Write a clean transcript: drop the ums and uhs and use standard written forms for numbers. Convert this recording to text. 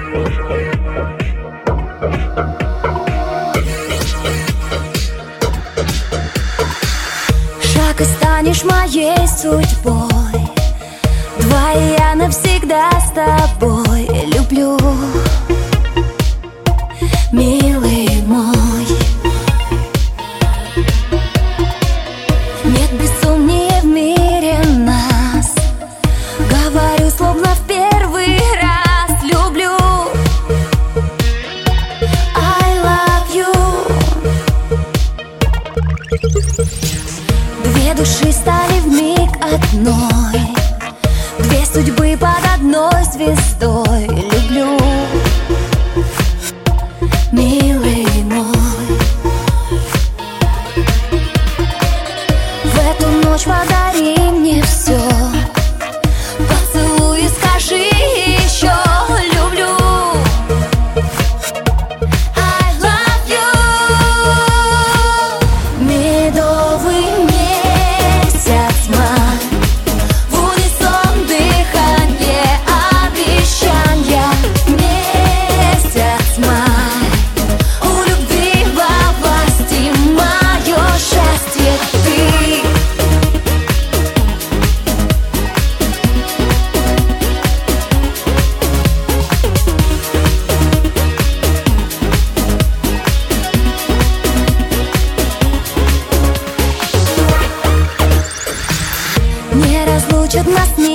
Шаг и станешь моей судьбой. Два, и я навсегда с тобой. Люблю, милый мой. Нет безумнее в мире нас. Говорю, словно в первый раз. Люблю, I love you. Две души стали вмиг одной. Две судьбы под одной звездой. Люблю, милый мой. В эту ночь подари мне все. Поцелуй и скажи еще. Люблю, I love you. Медовый месяц, май, в унисон дыхание, обещанья. Месяц май, у любви во власти мое счастье ты. Не разлучат нас